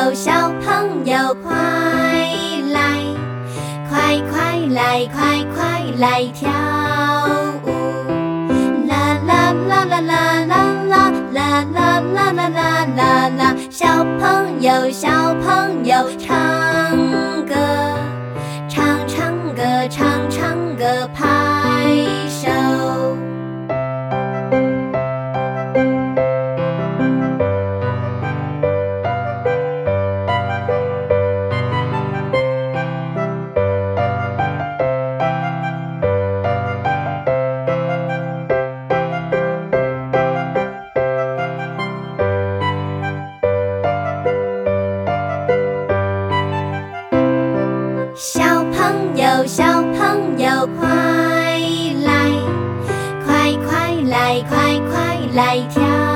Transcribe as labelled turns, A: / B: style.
A: 友，小朋友，快来，快快来，快快来跳舞！啦啦啦啦啦啦啦啦啦啦啦啦啦啦，小朋友，小朋友，唱歌，唱唱歌，唱唱歌，拍手。小朋友，小朋友，快来，快快来，快快来跳！